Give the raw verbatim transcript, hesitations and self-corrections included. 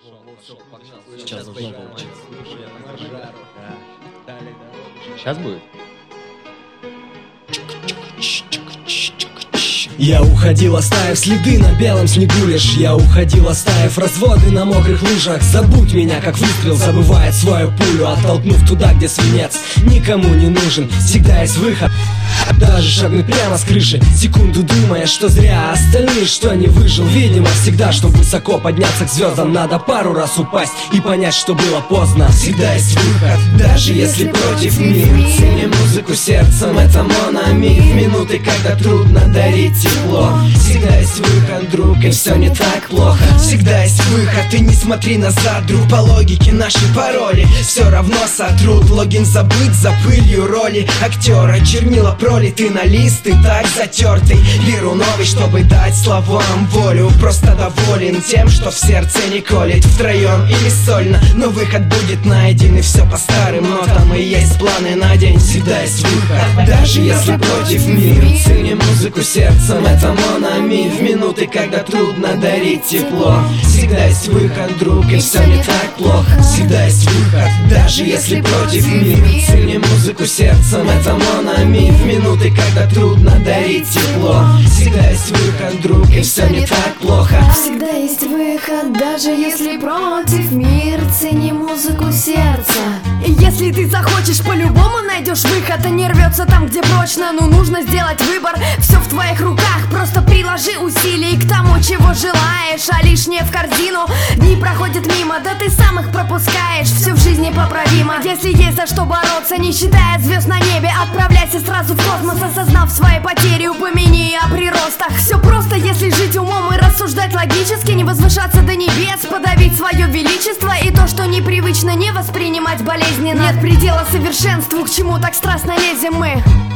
Сейчас должно получиться. Сейчас будет? Я уходил, оставив следы на белом снегу лишь. Я уходил, оставив разводы на мокрых лужах. Забудь меня, как выстрел забывает свою пулю, оттолкнув туда, где свинец никому не нужен. Всегда есть выход. Даже шагнуть прямо с крыши, секунду думая, что зря, а остальные, что не выжил. Видимо, всегда, чтобы высоко подняться к звездам, надо пару раз упасть и понять, что было поздно. Всегда есть выход, даже если против мира. Цени музыку сердцем, это мономит. Минуты, когда трудно дарить тепло. Всегда есть выход, друг, и все не так плохо. Всегда есть выход, и не смотри назад, друг. По логике наши пароли все равно сотрут. Логин забыт за пылью роли актера. Чернила пролиты на лист, и так затертый. Беру новый, чтобы дать словам волю. Просто доволен тем, что в сердце не колет. Втроем или сольно, но выход будет найден. И все по старым нотам, и есть планы на день. Всегда есть выход, даже если против мира. Цени музыку сердцем, это мономит. В минуты, когда трудно дарить тепло. Всегда есть выход, друг, и все не так плохо. Всегда есть выход, даже если против мира. Цени музыку сердцем, это мономит. В минуты, когда трудно дарить тепло. Всегда есть выход, друг, и все не так плохо. Всегда есть выход, даже если против мир. Цени музыку сердца. И если ты захочешь, по-любому найдешь выход. А не рвется там, где прочно, ну нужно сделать выбор. Все в твоих руках, просто приложи усилий к тому, чего желаешь. А лишнее в корзину, дни проходят мимо, да ты сам их пропускаешь. Все в жизни поправимо, если есть за что бороться. Не считая звезд на небе, отправляйся сразу в космос. Осознав свои потери, упомяни о приростах. Все просто, если жить умом и рассуждать логически. Не возвышаться до небес, подавить свое величество. И то, что непривычно, не воспринимать болезненно. Нет предела совершенству, к чему так страстно лезем мы.